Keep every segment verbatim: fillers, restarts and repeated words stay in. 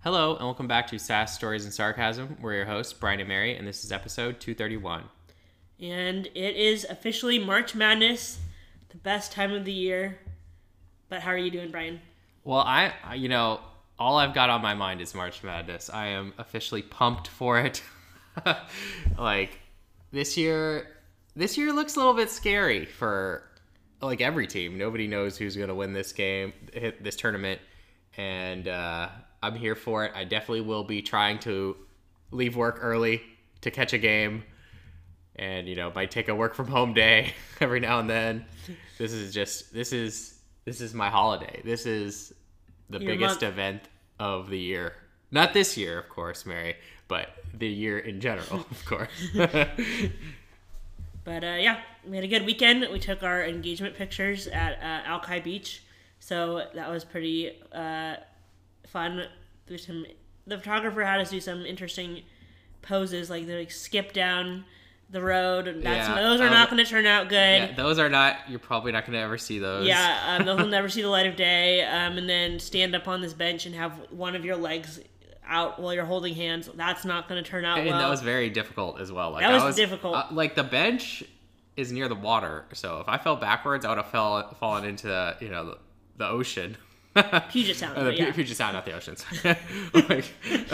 Hello, and welcome back to Sass Stories and Sarcasm. We're your hosts, Brian and Mary, and this is episode two thirty-one. And it is officially March Madness, the best time of the year. But how are you doing, Brian? Well, I, you know, all I've got on my mind is March Madness. I am officially pumped for it. Like, this year, this year looks a little bit scary for, like, every team. Nobody knows who's going to win this game, hit this tournament, and uh, I'm here for it. I definitely will be trying to leave work early to catch a game, and, you know, might take a work from home day every now and then. This is just, this is, this is my holiday. This is the Your biggest month. event of the year. Not this year, of course, Mary, but the year in general, of course. But uh, yeah, we had a good weekend. We took our engagement pictures at uh, Alki Beach, so that was pretty uh, fun. There's some, the photographer had us do some interesting poses, like they like skip down the road. And that's Yeah, those are um, not going to turn out good. Yeah, those are not, you're probably not going to ever see those. Yeah, um, they'll never see the light of day. Um, and then stand up on this bench and have one of your legs out while you're holding hands. That's not going to turn out And well. that was very difficult as well. Like, That was I was difficult. Uh, like, the bench is near the water, so if I fell backwards, I would have fell, fallen into the, you know, the, the ocean. Puget Sound, Uh, the but yeah. Puget Sound, not the oceans. Like,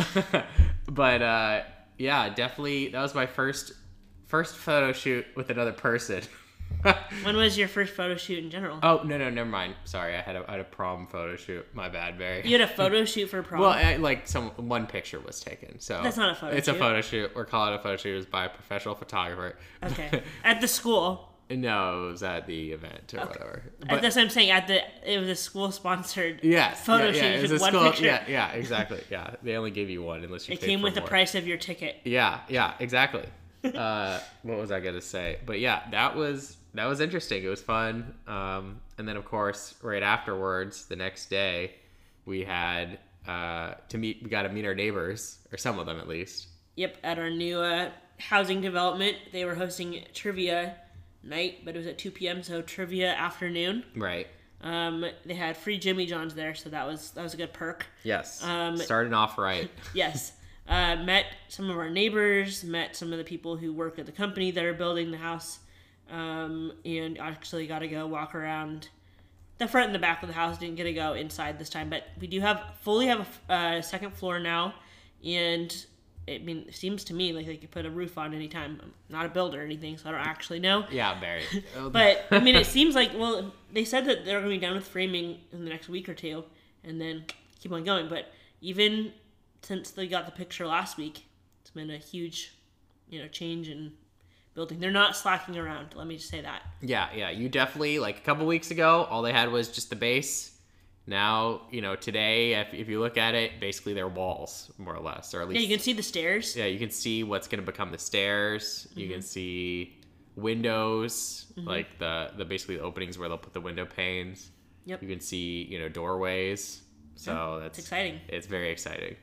but, uh, yeah, definitely, that was my first first photo shoot with another person. When was your first photo shoot in general? Oh, no, no, never mind. Sorry, I had a, I had a prom photo shoot. My bad, Barry. You had a photo shoot for prom? Well, I, like some one picture was taken, so That's not a photo It's shoot. a photo shoot. We're calling it a photo shoot. It was by a professional photographer. Okay. At the school. No, it was at the event or whatever. But, That's what I'm saying. At the It was a school-sponsored yeah, photo yeah, shoot. yeah, You it was took a one school- picture. Yeah, yeah, exactly. Yeah, they only gave you one unless you. It paid came for with the more. price of your ticket. Yeah, yeah, exactly. uh, what was I gonna say? But yeah, that was that was interesting. It was fun. Um, and then of course, right afterwards, the next day, we had uh, to meet. We got to meet our neighbors, or some of them at least. Yep, at our new uh, housing development. They were hosting trivia night, but it was at two p.m., so trivia afternoon. Right. Um, they had free Jimmy John's there, so that was that was a good perk. Yes. Um, Starting off right. Yes. Uh, met some of our neighbors, met some of the people who work at the company that are building the house, um, and actually got to go walk around the front and the back of the house. Didn't get to go inside this time, but we do have fully have a uh, second floor now, and I mean, it seems to me like they could put a roof on anytime. I'm not a builder or anything, so I don't actually know. Yeah, Barry. But I mean, it seems like, well, they said that they're going to be done with framing in the next week or two, and then keep on going. But even since they got the picture last week, it's been a huge, you know, change in building. They're not slacking around. Let me just say that. Yeah, yeah. You definitely, like a couple weeks ago, all they had was just the base. Now, you know, today, if, if you look at it, basically they're walls, more or less, or at least. Yeah, you can see the stairs. Yeah, you can see what's going to become the stairs. You Mm-hmm. can see windows, like the the basically the openings where they'll put the window panes. Yep. You can see, you know, doorways. So that's It's exciting. It's very exciting.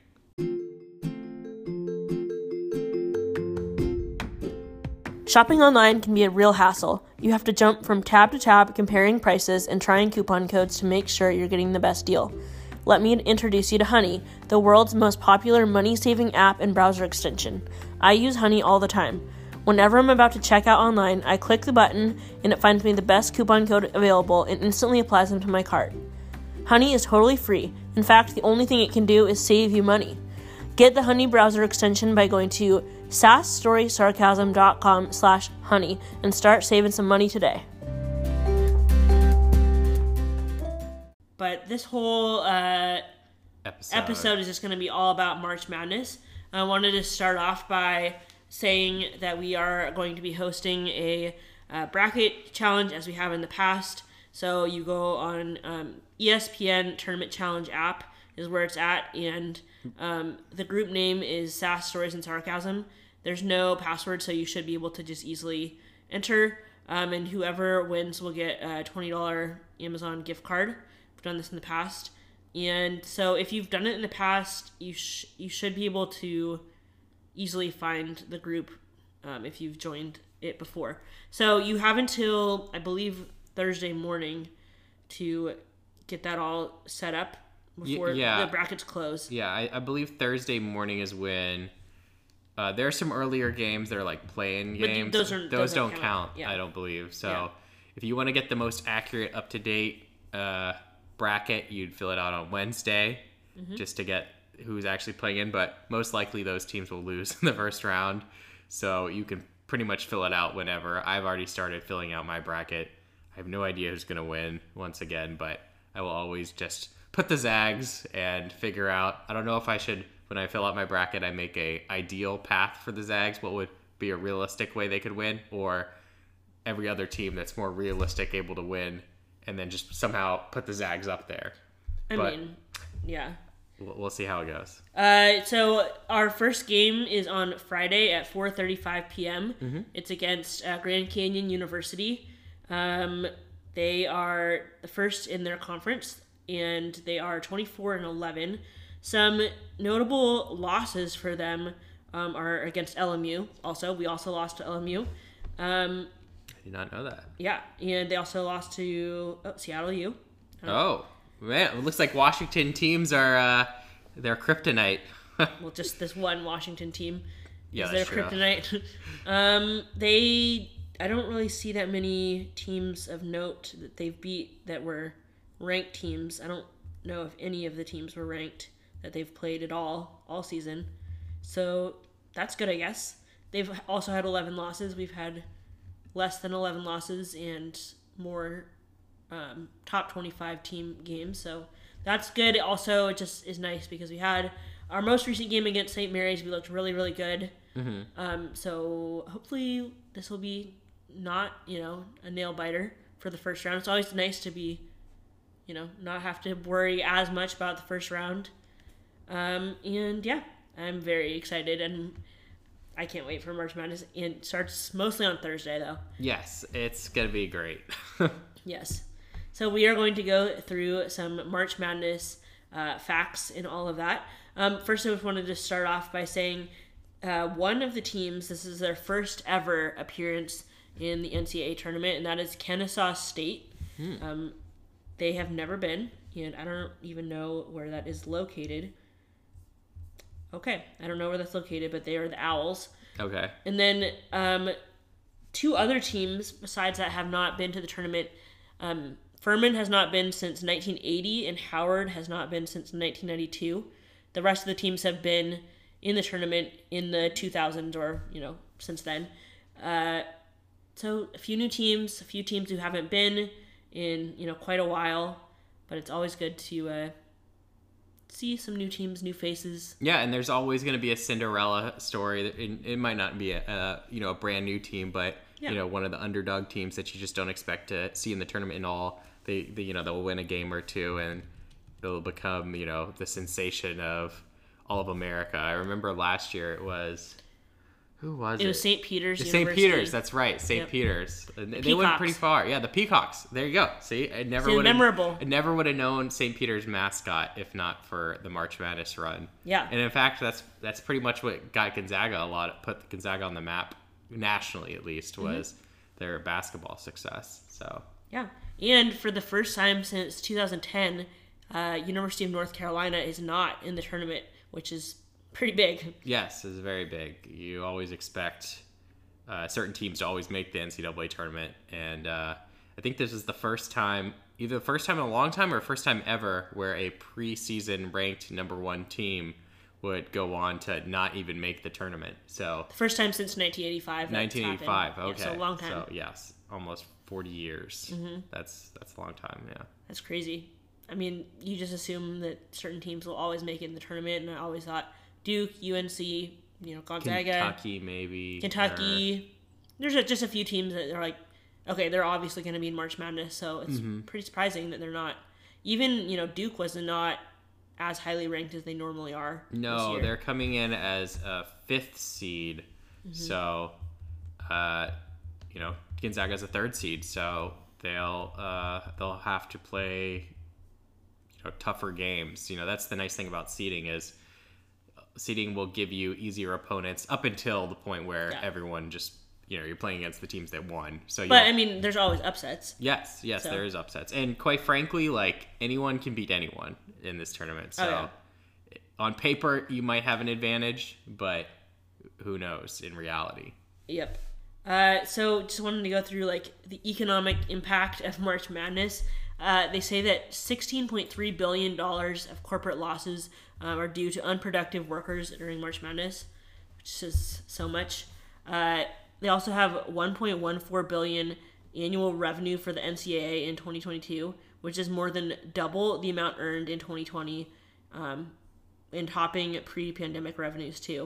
Shopping online can be a real hassle. You have to jump from tab to tab comparing prices and trying coupon codes to make sure you're getting the best deal. Let me introduce you to Honey, the world's most popular money-saving app and browser extension. I use Honey all the time. Whenever I'm about to check out online, I click the button and it finds me the best coupon code available and instantly applies them to my cart. Honey is totally free. In fact, the only thing it can do is save you money. Get the Honey browser extension by going to sassstorysarcasm.com slash honey and start saving some money today. But this whole uh, Episode. episode is just going to be all about March Madness. I wanted to start off by saying that we are going to be hosting a uh, bracket challenge as we have in the past. So you go on um, E S P N Tournament Challenge app is where it's at, and um, the group name is Sass Stories and Sarcasm. There's no password, so you should be able to just easily enter, um, and whoever wins will get a twenty dollars Amazon gift card. We've done this in the past, and so if you've done it in the past, you sh- you should be able to easily find the group um, if you've joined it before. So you have until, I believe, Thursday morning to get that all set up. before yeah. the brackets close. Yeah, I, I believe Thursday morning is when uh, there are some earlier games that are like play-in But games. those, are, those, those don't count. count, Yeah. I don't believe. So Yeah. if you want to get the most accurate, up-to-date uh, bracket, you'd fill it out on Wednesday mm-hmm. just to get who's actually playing in. But most likely those teams will lose in the first round. So you can pretty much fill it out whenever. I've already started filling out my bracket. I have no idea who's going to win once again, but I will always just put the Zags and figure out. I don't know if I should, when I fill out my bracket, I make a ideal path for the Zags. What would be a realistic way they could win, or every other team that's more realistic able to win, and then just somehow put the Zags up there. I but mean, yeah. We'll, we'll see how it goes. Uh, so our first game is on Friday at four thirty-five p.m. Mm-hmm. It's against uh, Grand Canyon University. Um, they are the first in their conference, and they are twenty-four and eleven. Some notable losses for them um, are against L M U. Also, we also lost to L M U. Um, I did not know that. Yeah, and they also lost to oh, Seattle U. Oh, man, it looks like Washington teams are uh, their kryptonite. Well, just this one Washington team yeah, is their true. kryptonite. um, they, I don't really see that many teams of note that they've beat that were ranked teams. I don't know if any of the teams were ranked that they've played at all, all season. So that's good, I guess. They've also had eleven losses. We've had less than eleven losses and more um, top twenty-five team games. So that's good. Also, it just is nice because we had our most recent game against Saint Mary's. We looked really, really good. Mm-hmm. Um, so hopefully this will be not, you know, a nail biter for the first round. It's always nice to be, you know, not have to worry as much about the first round. Um, and yeah, I'm very excited, and I can't wait for March Madness. And it starts mostly on Thursday, though. Yes, it's going to be great. Yes. So we are going to go through some March Madness uh, facts and all of that. Um, first, I just wanted to start off by saying uh, one of the teams, this is their first ever appearance in the N C double A tournament, and that is Kennesaw State. Hmm. Um, they have never been, and I don't even know where that is located. Okay, I don't know where that's located, but they are the Owls. Okay. And then um, two other teams besides that have not been to the tournament. Um, Furman has not been since nineteen eighty, and Howard has not been since nineteen ninety-two. The rest of the teams have been in the tournament in the two thousands or, you know, since then. Uh, so a few new teams, a few teams who haven't been in, you know, quite a while, but it's always good to uh, see some new teams, new faces. Yeah, and there's always going to be a Cinderella story. It, it might not be a, a you know a brand new team, but yeah. you know one of the underdog teams that you just don't expect to see in the tournament and all. They, they you know they'll win a game or two and they'll become you know the sensation of all of America. I remember last year it was. Who was it? It was Saint Peter's Saint Peter's, that's right. Saint Yep. Peter's. The they Peacocks. went pretty far. Yeah, the Peacocks. There you go. See, I never See, would memorable. I never would have known Saint Peter's mascot if not for the March Madness run. Yeah. And in fact, that's that's pretty much what got Gonzaga a lot, put Gonzaga on the map nationally at least, was mm-hmm. their basketball success. So yeah, and for the first time since two thousand ten, uh, University of North Carolina is not in the tournament, which is pretty big. Yes, it's very big. You always expect uh, certain teams to always make the N C double A tournament, and uh, I think this is the first time, either the first time in a long time or first time ever, where a preseason ranked number one team would go on to not even make the tournament. So the first time since nineteen eighty-five. nineteen eighty-five. Okay, yeah, so a long time. So yes, almost forty years. Mm-hmm. That's that's a long time. Yeah, that's crazy. I mean, you just assume that certain teams will always make it in the tournament, and I always thought Duke, U N C, you know, Gonzaga, Kentucky, maybe Kentucky. Or... There's a, just a few teams that are like, okay, they're obviously going to be in March Madness, so it's mm-hmm. pretty surprising that they're not. Even, you know, Duke was not as highly ranked as they normally are. No, they're coming in as a fifth seed, mm-hmm. so, uh, you know, Gonzaga's a third seed, so they'll uh, they'll have to play, you know, tougher games. You know, that's the nice thing about seeding is. Seeding will give you easier opponents up until the point where yeah. everyone just you know, you're playing against the teams that won. So, but I mean, there's always upsets. Yes, yes, so. There is upsets, and quite frankly, like anyone can beat anyone in this tournament. So, oh, yeah. On paper, you might have an advantage, but who knows in reality? Yep. Uh, so, just wanted to go through like the economic impact of March Madness. Uh, they say that sixteen point three billion dollars of corporate losses um, are due to unproductive workers during March Madness, which is so much. Uh, they also have one point one four billion dollars annual revenue for the N C double A in twenty twenty-two, which is more than double the amount earned in twenty twenty, um, and topping pre-pandemic revenues too.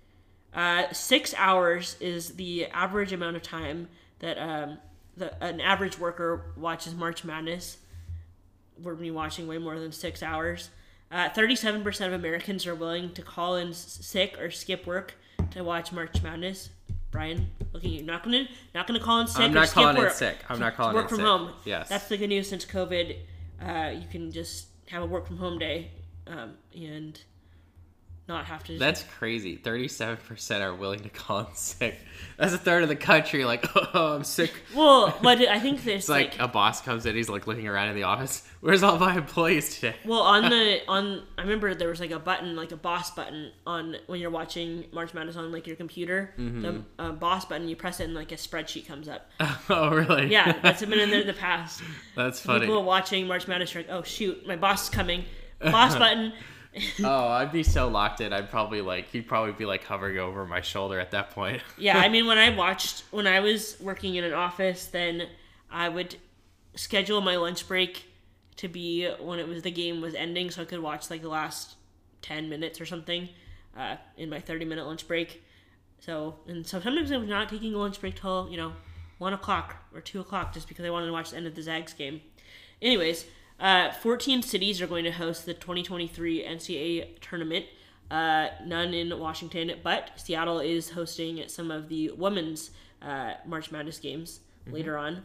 Uh, six hours is the average amount of time that um, the, an average worker watches March Madness. We're going to be watching way more than six hours. Uh, thirty-seven percent of Americans are willing to call in sick or skip work to watch March Madness. Brian, looking at you. Not gonna, not gonna call in sick. I'm or not skip calling work. in sick. I'm not calling in sick. Work from home. Yes, that's the good news since COVID. Uh, you can just have a work from home day, um, and not have to. That's crazy. thirty-seven percent are willing to call in sick. That's a third of the country. Like, oh, I'm sick. Well, but I think there's it's like, like a boss comes in. He's like looking around in the office. Where's all my employees today? Well, on the on, I remember there was like a button, like a boss button on when you're watching March Madness on like your computer. Mm-hmm. The uh, boss button, you press it and like a spreadsheet comes up. Oh, really? Yeah, that's been in there in the past. That's funny. People watching March Madness are like, oh shoot, my boss is coming. Boss button. Oh, I'd be so locked in. I'd probably like he'd probably be like hovering over my shoulder at that point. Yeah, I mean when I watched when I was working in an office, then I would schedule my lunch break to be when it was the game was ending, so I could watch like the last ten minutes or something uh, in my thirty minute lunch break. So and so sometimes I was not taking a lunch break till you know one o'clock or two o'clock just because I wanted to watch the end of the Zags game. Anyways. Uh, fourteen cities are going to host the twenty twenty-three N C double A tournament. Uh, none in Washington, but Seattle is hosting some of the women's uh, March Madness games mm-hmm. later on.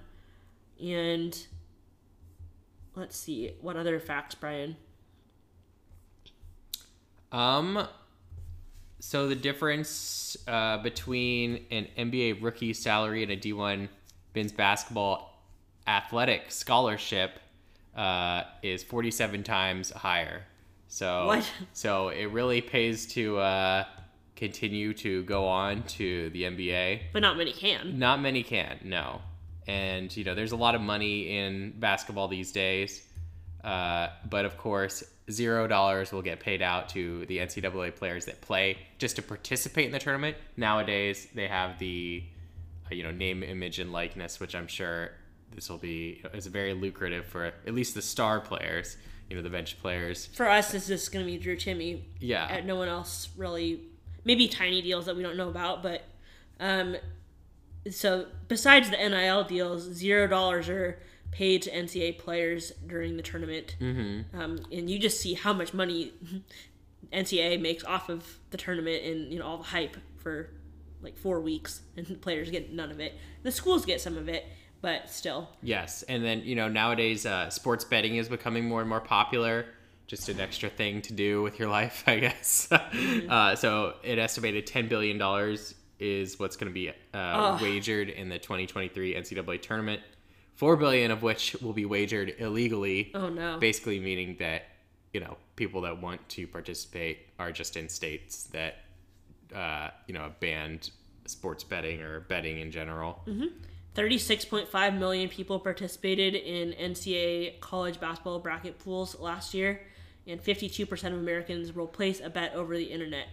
And let's see, what other facts, Brian? Um, so the difference uh, between an N B A rookie salary and a D one men's basketball athletic scholarship Uh, is forty-seven times higher. So what? So it really pays to uh, continue to go on to the N B A. But not many can. Not many can, no. And, you know, there's a lot of money in basketball these days. Uh, but, of course, zero dollars will get paid out to the N C double A players that play just to participate in the tournament. Nowadays, they have the, uh, you know, name, image, and likeness, which I'm sure this will be is very lucrative for at least the star players, you know, the bench players. For us, this is going to be Drew Timme. Yeah. Uh, no one else really, maybe tiny deals that we don't know about, but um, so besides the N I L deals, zero dollars are paid to N C double A players during the tournament. Mm-hmm. Um, and you just see how much money N C double A makes off of the tournament and, you know, all the hype for like four weeks, and the players get none of it. The schools get some of it. But still. Yes. And then, you know, nowadays uh, sports betting is becoming more and more popular. Just an extra thing to do with your life, I guess. Mm-hmm. uh, so an estimated ten billion dollars is what's going to be uh, oh. wagered in the twenty twenty-three N C double A tournament. four billion dollars of which will be wagered illegally. Oh, no. Basically meaning that, you know, people that want to participate are just in states that, uh, you know, banned sports betting or betting in general. Mm-hmm. thirty-six point five million people participated in N C double A college basketball bracket pools last year, and fifty-two percent of Americans will place a bet over the internet.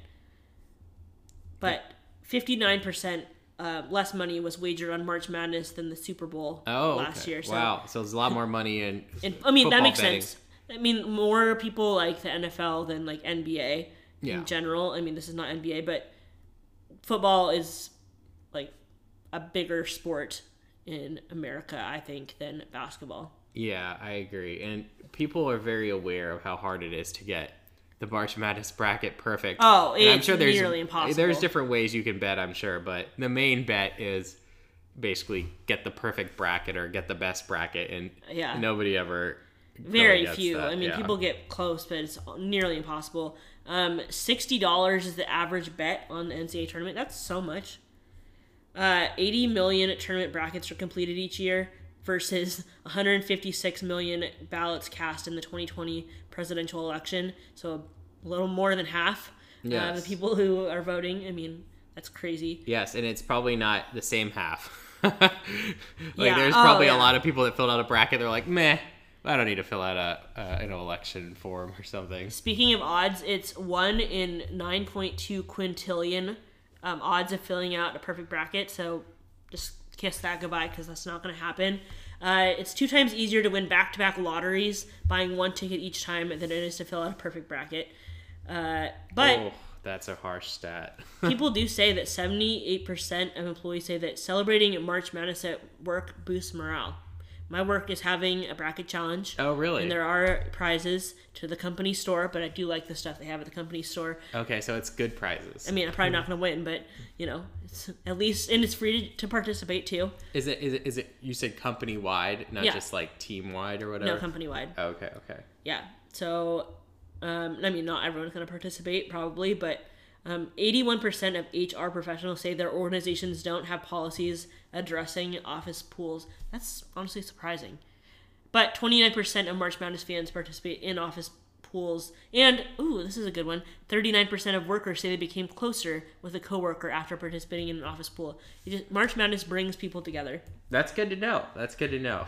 But fifty-nine percent uh, less money was wagered on March Madness than the Super Bowl oh, last okay. year. So, wow, so there's a lot more money in and, I mean, that makes betting. sense. I mean, more people like the N F L than like N B A yeah. in general. I mean, this is not N B A, but football is like a bigger sport in America, I think, than basketball. Yeah, I agree. And people are very aware of how hard it is to get the March Madness bracket perfect. Oh, and it's I'm sure there's, nearly impossible. There's different ways you can bet, I'm sure, but the main bet is basically get the perfect bracket or get the best bracket, and yeah. nobody ever Very really few. That. I mean, yeah. people get close, but it's nearly impossible. Um, sixty dollars is the average bet on the N C double A tournament. That's so much. Uh, eighty million tournament brackets are completed each year versus one hundred fifty-six million ballots cast in the twenty twenty presidential election. So a little more than half yes. uh, the people who are voting. I mean, that's crazy. Yes, and it's probably not the same half. like yeah. there's oh, probably yeah. a lot of people that filled out a bracket. They're like, meh, I don't need to fill out a uh, an election form or something. Speaking of odds, it's one in nine point two quintillion um, odds of filling out a perfect bracket. So just kiss that goodbye because that's not going to happen. Uh, it's two times easier to win back-to-back lotteries buying one ticket each time than it is to fill out a perfect bracket. Uh, but oh, that's a harsh stat. people do say that seventy-eight percent of employees say that celebrating March Madness at work boosts morale. My work is having a bracket challenge. Oh, really? And there are prizes to the company store, but I do like the stuff they have at the company store. Okay, so it's good prizes. I mean, I'm probably not going to win, but, you know, it's at least, and it's free to, to participate, too. Is it, is it, is it, you said company-wide, not Yeah. just, like, team-wide or whatever? No, company-wide. Oh, okay, okay. Yeah. So, um, I mean, not everyone's going to participate, probably, but um, eighty-one percent of H R professionals say their organizations don't have policies addressing office pools. That's honestly surprising. But twenty-nine percent of March Madness fans participate in office pools. And, ooh, this is a good one. thirty-nine percent of workers say they became closer with a coworker after participating in an office pool. It just, March Madness brings people together. That's good to know. That's good to know.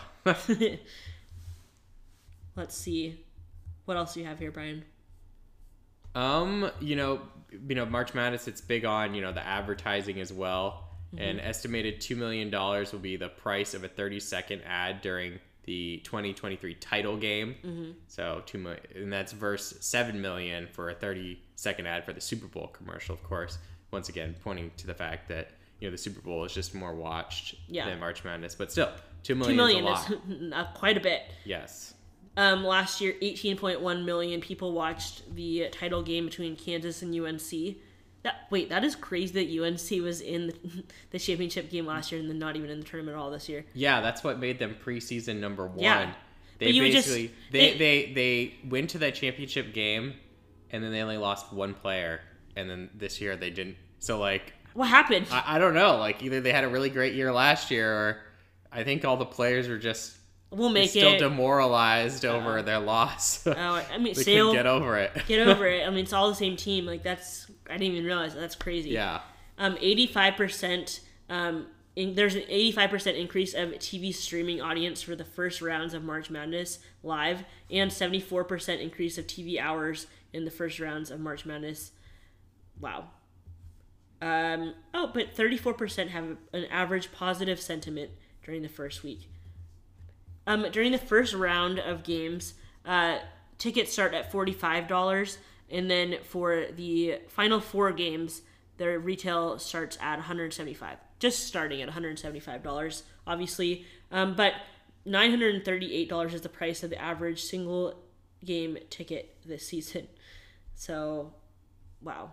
Let's see. What else do you have here, Brian? Um, you know, you know, March Madness, it's big on, you know, the advertising as well. Mm-hmm. An estimated two million dollars will be the price of a thirty second ad during the twenty twenty-three title game. Mm-hmm. So two million, and that's versus seven million for a thirty second ad for the Super Bowl commercial, of course. Once again, pointing to the fact that, you know, the Super Bowl is just more watched yeah. than March Madness, but still, two million, two million is a lot. is uh, quite a bit. Yes. Um, last year, eighteen point one million people watched the title game between Kansas and U N C. That, wait, that is crazy that U N C was in the, the championship game last year and then not even in the tournament at all this year. Yeah, that's what made them preseason number one. Yeah. They But you would basically just- they, they- they they went to that championship game and then they only lost one player, and then this year they didn't. So like What happened? I, I don't know, like either they had a really great year last year, or I think all the players were just we'll make still it. demoralized over their loss. Oh, I mean, they Sale, couldn't get over it. get over it. I mean, it's all the same team. Like, that's, I didn't even realize that. That's crazy. Yeah. Um, eighty-five percent, um, in, there's an eighty-five percent increase of T V streaming audience for the first rounds of March Madness live, and seventy-four percent increase of T V hours in the first rounds of March Madness. Wow. Um, oh, but thirty-four percent have an average positive sentiment during the first week. Um, during the first round of games, uh, tickets start at forty-five dollars, and then for the final four games, their retail starts at one hundred seventy-five dollars, just starting at one hundred seventy-five dollars, obviously. Um, but nine hundred thirty-eight dollars is the price of the average single game ticket this season. So, wow.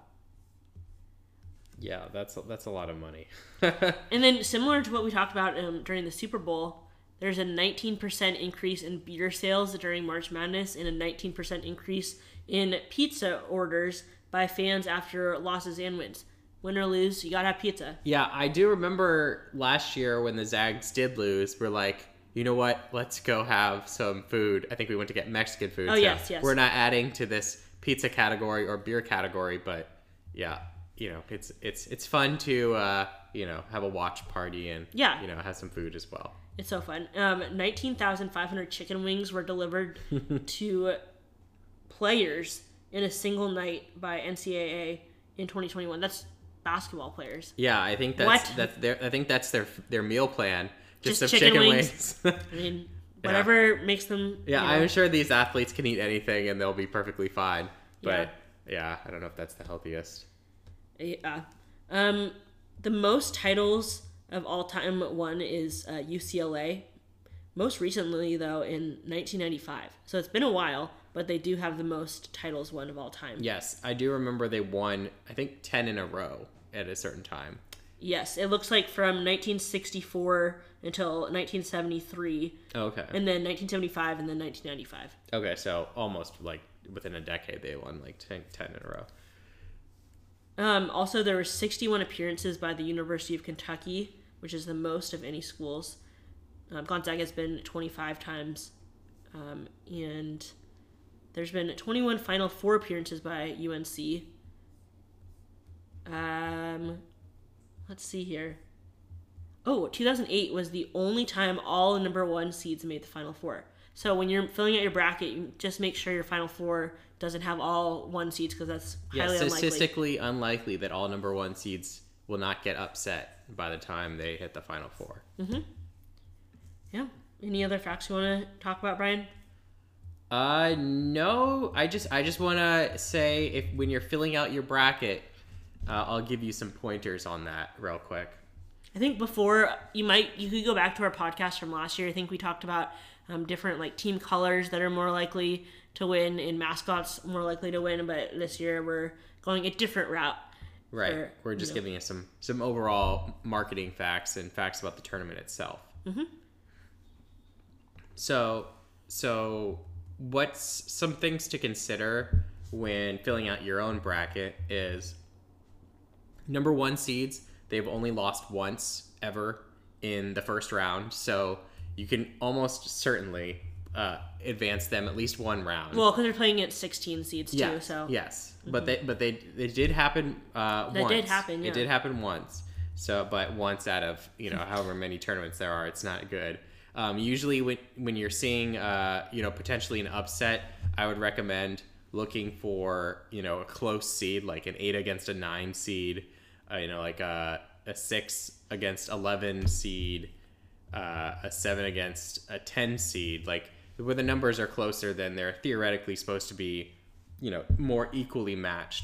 Yeah, that's that's a lot of money. And then similar to what we talked about um, during the Super Bowl, there's a nineteen percent increase in beer sales during March Madness and a nineteen percent increase in pizza orders by fans after losses and wins. Win or lose, you gotta have pizza. Yeah, I do remember last year when the Zags did lose, we're like, you know what? Let's go have some food. I think we went to get Mexican food. Oh, so yes, yes. We're not adding to this pizza category or beer category, but yeah, you know, it's it's it's fun to uh, you know, have a watch party and Yeah. you know, have some food as well. It's so fun. Um, nineteen thousand five hundred chicken wings were delivered to players in a single night by N C double A in twenty twenty-one. That's basketball players. Yeah, I think that's What? that's their I think that's their their meal plan. Just, Just some chicken chicken, wings. wings. I mean, whatever makes them. Yeah, you know, I'm sure these athletes can eat anything and they'll be perfectly fine. But yeah, I don't know if that's the healthiest. Yeah. Um, the most titles of all time won is uh, U C L A. Most recently, though, in nineteen ninety-five. So it's been a while, but they do have the most titles won of all time. Yes, I do remember they won, I think, ten in a row at a certain time. Yes, it looks like from nineteen sixty-four until nineteen seventy-three, Okay. and then nineteen seventy-five, and then nineteen ninety-five. Okay, so almost like within a decade they won like ten, ten in a row. Um, also, there were sixty-one appearances by the University of Kentucky, which is the most of any schools. Um, Gonzaga's been twenty-five times. Um, and there's been twenty-one Final Four appearances by U N C. Um, let's see here. Oh, two thousand eight was the only time all number one seeds made the Final Four. So when you're filling out your bracket, you just make sure your Final Four doesn't have all one seeds because that's highly yeah, unlikely. statistically unlikely that all number one seeds will not get upset by the time they hit the Final Four. Mm-hmm. Yeah. Any other facts you want to talk about, Brian? Uh, no. I just I just want to say if when you're filling out your bracket, uh, I'll give you some pointers on that real quick. I think before you might you could go back to our podcast from last year. I think we talked about um, different like team colors that are more likely to win and mascots more likely to win. But this year we're going a different route. Right. For, we're just you know. giving you some some overall marketing facts and facts about the tournament itself. Mm-hmm. So so what's some things to consider when filling out your own bracket is number one seeds. They've only lost once ever in the first round, so you can almost certainly uh, advance them at least one round. Well, because they're playing at sixteen seeds too, yeah, so yes, mm-hmm. but they but they it did happen. Uh, that once. did happen. Yeah. It did happen once. So, but once out of you know however many tournaments there are, it's not good. Um, usually, when when you're seeing uh, you know potentially an upset, I would recommend looking for you know a close seed, like an eight against a nine seed. Uh, you know, like a, a six against eleven seed, uh, a seven against a ten seed. Like where the numbers are closer, then they're theoretically supposed to be, you know, more equally matched.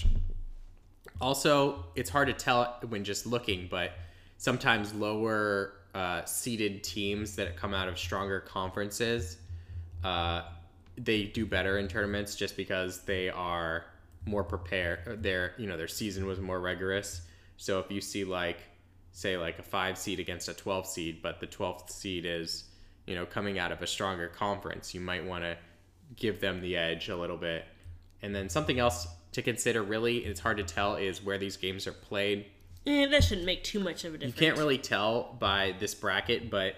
Also, it's hard to tell when just looking, but sometimes lower uh, seeded teams that come out of stronger conferences, uh, they do better in tournaments just because they are more prepared. Their, you know, their season was more rigorous. So if you see like, say like a five seed against a twelve seed, but the twelfth seed is, you know, coming out of a stronger conference, you might want to give them the edge a little bit. And then something else to consider really, it's hard to tell, is where these games are played. Eh, that shouldn't make too much of a difference. You can't really tell by this bracket, but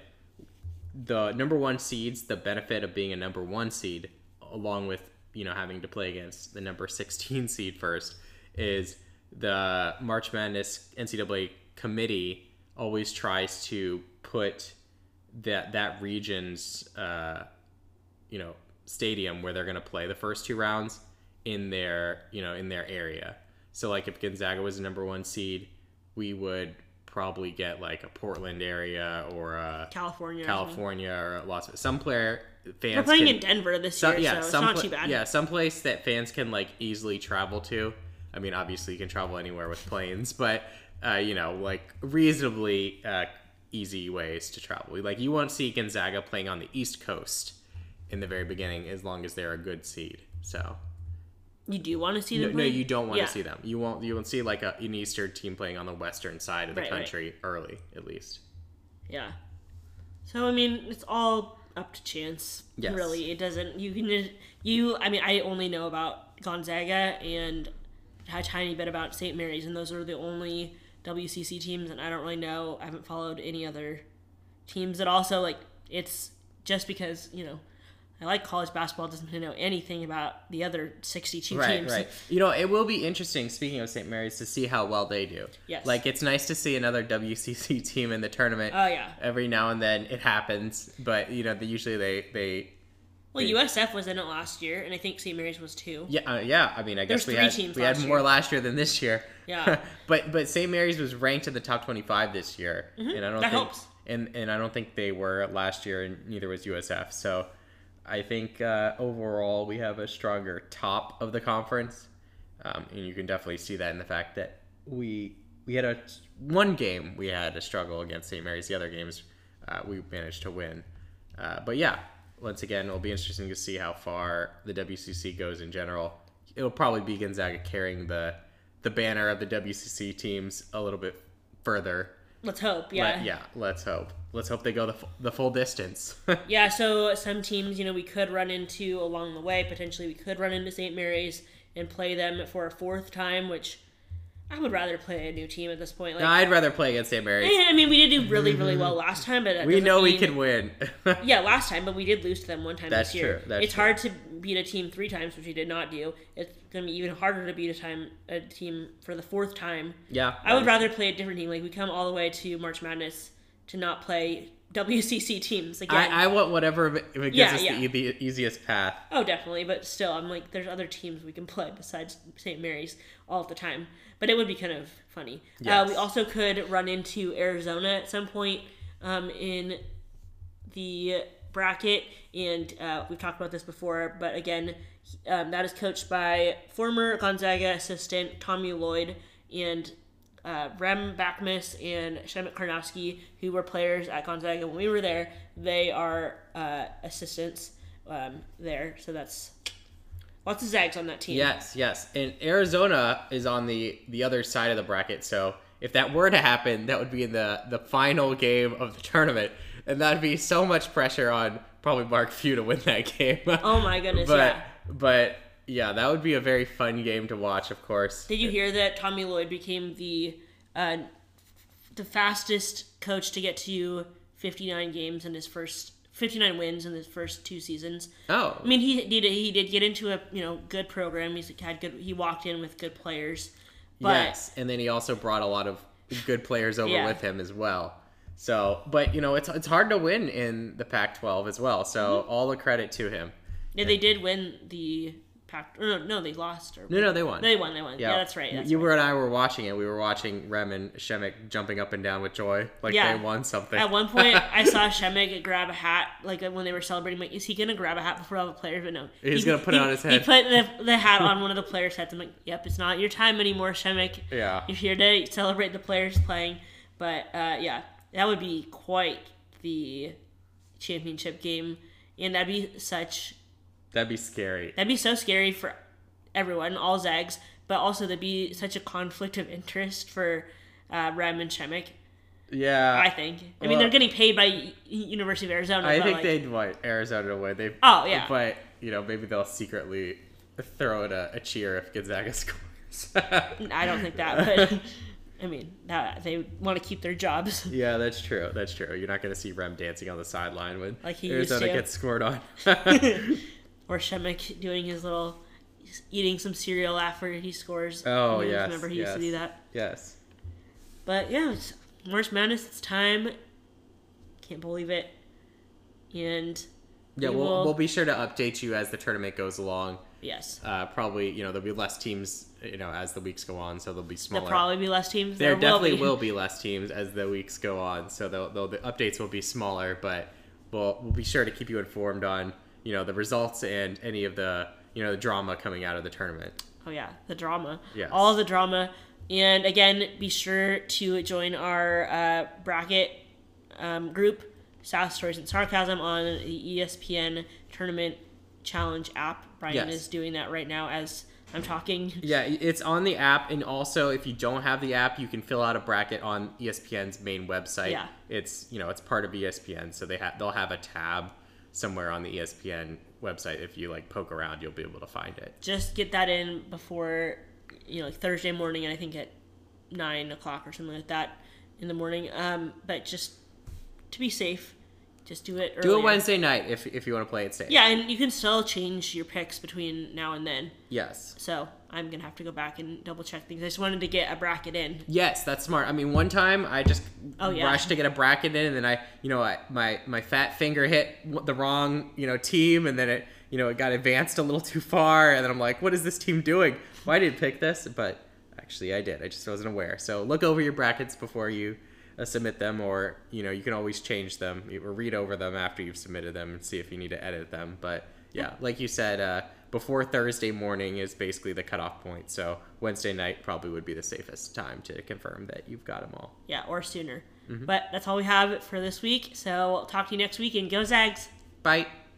the number one seeds, the benefit of being a number one seed, along with, you know, having to play against the number sixteen seed first, is the March Madness N C double A committee always tries to put that that region's uh, you know stadium where they're going to play the first two rounds in their you know in their area. So like if Gonzaga was a number one seed, we would probably get like a Portland area or a California, California or a Las Vegas. Some player fans. We're playing can, in Denver this some, year, yeah, so some it's not pla- too bad. Yeah, some place that fans can like easily travel to. I mean, obviously you can travel anywhere with planes, but uh, you know, like reasonably uh, easy ways to travel. Like you won't see Gonzaga playing on the East Coast in the very beginning, as long as they're a good seed. So you do want to see them? No, play? no, you don't want yeah. to see them. You won't. You won't see like a, an Eastern team playing on the Western side of the right, country right. early, at least. Yeah. So I mean, it's all up to chance. Yes. Really, it doesn't. You can. You. I mean, I only know about Gonzaga and a tiny bit about Saint Mary's, and those are the only W C C teams, and I don't really know. I haven't followed any other teams at all. So like, it's just because you know. I like college basketball, doesn't know anything about the other sixty-two right, teams. Right, right. You know, it will be interesting, speaking of Saint Mary's, to see how well they do. Yes. Like, it's nice to see another W C C team in the tournament. Oh, yeah. Every now and then it happens, but, you know, they, usually they... they well, they, U S F was in it last year, and I think Saint Mary's was too. Yeah, uh, yeah. I mean, I guess There's we three had teams we had last more year. last year than this year. Yeah. but but Saint Mary's was ranked in the top twenty-five this year, Mm-hmm. and I don't that think helps. and and I don't think they were last year, and neither was U S F. So I think uh, overall we have a stronger top of the conference, um, and you can definitely see that in the fact that we we had a one game we had a struggle against Saint Mary's. The other games uh, we managed to win. Uh, but yeah, once again, it'll be interesting to see how far the W C C goes in general. It'll probably be Gonzaga carrying the the banner of the W C C teams a little bit further. Let's hope, yeah. Let, yeah, let's hope. Let's hope they go the, the full distance. Yeah, so some teams, you know, we could run into along the way. Potentially we could run into Saint Mary's and play them for a fourth time, which I would rather play a new team at this point. Like, No, I'd rather play against Saint Mary's. I mean, we did do really, really well last time, but that We doesn't know we mean- can win. Yeah, last time, but we did lose to them one time That's this year. true, that's it's true. hard to beat a team three times, which we did not do. It's going to be even harder to beat a time a team for the fourth time. Yeah. I would rather play a different team. Like, we come all the way to March Madness to not play W C C teams again. I, I want whatever if it if it gives Yeah, us yeah. The, the easiest path. Oh, definitely, but still, I'm like, there's other teams we can play besides Saint Mary's all the time. But it would be kind of funny. Yes. Uh, we also could run into Arizona at some point um, in the bracket, and uh, we've talked about this before, but again, um, that is coached by former Gonzaga assistant Tommy Lloyd and uh, Rem Backmus and Shemek Karnowski, who were players at Gonzaga when we were there. They are uh, assistants um, there, so that's lots of Zags on that team. Yes, yes. And Arizona is on the, the other side of the bracket, so if that were to happen, that would be in the, the final game of the tournament, and that would be so much pressure on probably Mark Few to win that game. Oh my goodness, but, yeah. But, yeah, that would be a very fun game to watch, of course. Did you hear that Tommy Lloyd became the uh, the fastest coach to get to fifty-nine games in his first fifty-nine wins in his first two seasons? Oh. I mean, he did he did get into a you know good program. He's had good. He walked in with good players. But, yes, and then he also brought a lot of good players over Yeah. with him as well. So, but, you know, it's it's hard to win in the Pac twelve as well, so Mm-hmm. all the credit to him. Yeah, they did win the Pac. Or no, no, they lost. Or No, no, they won. They won. They won. Yeah, that's right. That's you right. were and I were watching it. We were watching Rem and Shemek jumping up and down with joy, like Yeah. they won something. At one point, I saw Shemek grab a hat, like when they were celebrating. Like, is he gonna grab a hat before all the players? But no, He's He- gonna put it he- on his He head. put the, the hat on one of the players' heads. I'm like, yep, it's not your time anymore, Shemek. Yeah. You're here to celebrate the players playing. But uh, yeah, that would be quite the championship game, and that'd be such. That'd be scary. That'd be so scary for everyone, all Zags, but also there'd be such a conflict of interest for uh, Rem and Shemek. Yeah. I think. I mean, well, they're getting paid by U- University of Arizona. I but think like, they'd want Arizona to win. They. Oh, yeah. But you know, maybe they'll secretly throw in a, a cheer if Gonzaga scores. I don't think that, but I mean, that, they want to keep their jobs. Yeah, that's true. That's true. You're not going to see Rem dancing on the sideline when Like he used Arizona to. gets scored on. Or Shemek doing his little, eating some cereal after he scores. Oh, I yes, Remember he yes. used to do that. Yes. But yeah, it's March Madness, it's time. Can't believe it. And Yeah, we we'll, will- we'll be sure to update you as the tournament goes along. yes. Uh, probably, you know, there'll be less teams, you know, as the weeks go on, so there'll be smaller. There'll probably be less teams. there will definitely be. will be less teams as the weeks go on, so they'll, they'll, the updates will be smaller, but we'll, we'll be sure to keep you informed on, you know, the results and any of the, you know, the drama coming out of the tournament. Oh yeah, the drama. Yes. All the drama. And again, be sure to join our uh, bracket um, group, South Stories and Sarcasm, on the E S P N Tournament Challenge app. Brian Yes. is doing that right now as I'm talking. Yeah, it's on the app, and also if you don't have the app, you can fill out a bracket on E S P N's main website. Yeah. It's, you know, it's part of E S P N, so they have they'll have a tab somewhere on the E S P N website. If you like poke around, you'll be able to find it. Just get that in before, you know, like Thursday morning, and I think at nine o'clock or something like that in the morning. Um, but just to be safe, just do it earlier. Do it Wednesday night if if you want to play it safe. Yeah, and you can still change your picks between now and then. Yes. So I'm gonna have to go back and double check things. I just wanted to get a bracket in. Yes, that's smart. I mean, one time I just Oh, yeah. rushed to get a bracket in, and then I, you know, I, my my fat finger hit the wrong, you know, team, and then it, you know, it got advanced a little too far, and then I'm like, what is this team doing? Why did I pick this? But actually, I did. I just wasn't aware. So look over your brackets before you uh, submit them, or you know, you can always change them or read over them after you've submitted them and see if you need to edit them. But yeah, like you said, uh, before Thursday morning is basically the cutoff point. So Wednesday night probably would be the safest time to confirm that you've got them all. Yeah, or sooner. But that's all we have for this week. So I'll talk to you next week, and go Zags! Bye.